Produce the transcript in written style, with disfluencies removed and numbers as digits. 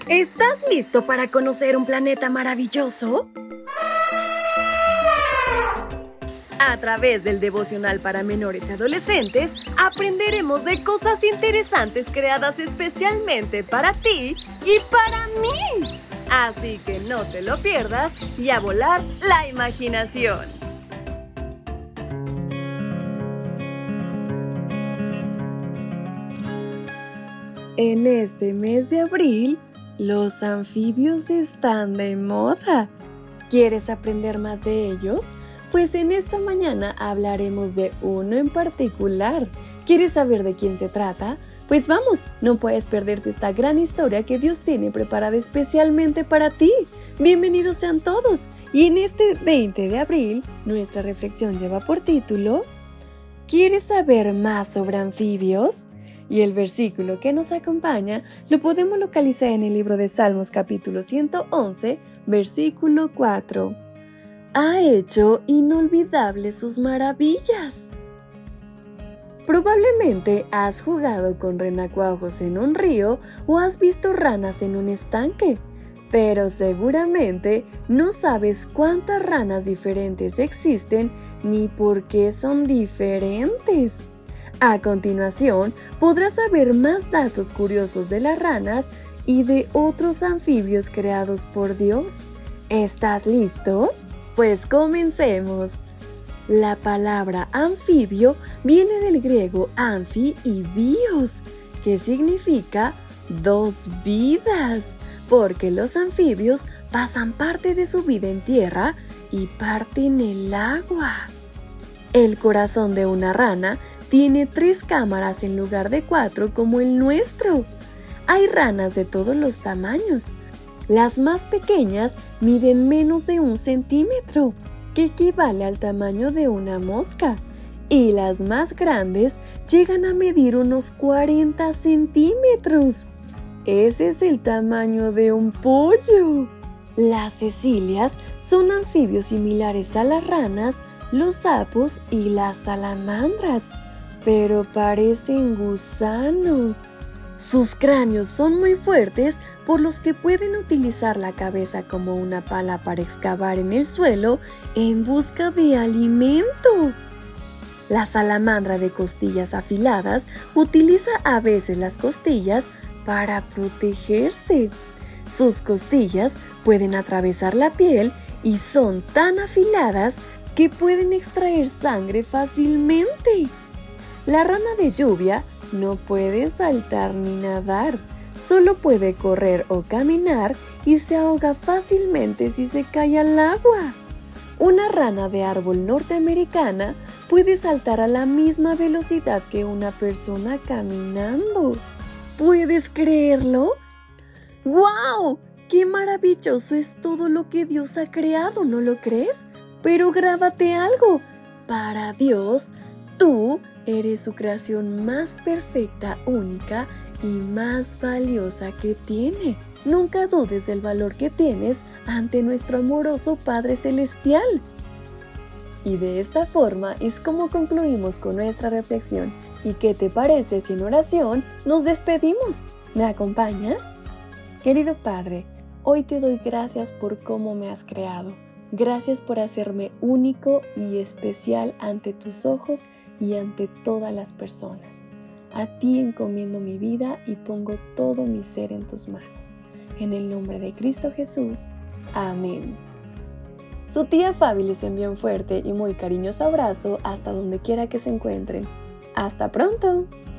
¿Estás listo para conocer un planeta maravilloso? A través del devocional para menores y adolescentes, aprenderemos de cosas interesantes creadas especialmente para ti y para mí. Así que no te lo pierdas y a volar la imaginación. En este mes de abril, los anfibios están de moda. ¿Quieres aprender más de ellos? Pues en esta mañana hablaremos de uno en particular. ¿Quieres saber de quién se trata? Pues vamos, no puedes perderte esta gran historia que Dios tiene preparada especialmente para ti. Bienvenidos sean todos. Y en este 20 de abril, nuestra reflexión lleva por título ¿Quieres saber más sobre anfibios? Y el versículo que nos acompaña lo podemos localizar en el libro de Salmos capítulo 111, versículo 4. Ha hecho inolvidables sus maravillas. Probablemente has jugado con renacuajos en un río o has visto ranas en un estanque, pero seguramente no sabes cuántas ranas diferentes existen ni por qué son diferentes. A continuación, podrás saber más datos curiosos de las ranas y de otros anfibios creados por Dios. ¿Estás listo? Pues comencemos. La palabra anfibio viene del griego anfi y bios, que significa dos vidas, porque los anfibios pasan parte de su vida en tierra y parte en el agua. El corazón de una rana tiene 3 cámaras en lugar de 4 como el nuestro. Hay ranas de todos los tamaños. Las más pequeñas miden menos de 1 centímetro, que equivale al tamaño de una mosca. Y las más grandes llegan a medir unos 40 centímetros. Ese es el tamaño de un pollo. Las cecilias son anfibios similares a las ranas, los sapos y las salamandras, pero parecen gusanos. Sus cráneos son muy fuertes, por los que pueden utilizar la cabeza como una pala para excavar en el suelo en busca de alimento. La salamandra de costillas afiladas utiliza a veces las costillas para protegerse. Sus costillas pueden atravesar la piel y son tan afiladas que pueden extraer sangre fácilmente. La rana de lluvia no puede saltar ni nadar, solo puede correr o caminar y se ahoga fácilmente si se cae al agua. Una rana de árbol norteamericana puede saltar a la misma velocidad que una persona caminando. ¿Puedes creerlo? ¡Guau! ¡Qué maravilloso es todo lo que Dios ha creado! ¿No lo crees? Pero grábate algo. Para Dios, tú eres su creación más perfecta, única y más valiosa que tiene. Nunca dudes del valor que tienes ante nuestro amoroso Padre Celestial. Y de esta forma es como concluimos con nuestra reflexión. ¿Y qué te parece si en oración nos despedimos? ¿Me acompañas? Querido Padre, hoy te doy gracias por cómo me has creado. Gracias por hacerme único y especial ante tus ojos y ante todas las personas. A ti encomiendo mi vida y pongo todo mi ser en tus manos. En el nombre de Cristo Jesús. Amén. Su tía Fabi les envía un fuerte y muy cariñoso abrazo hasta donde quiera que se encuentren. ¡Hasta pronto!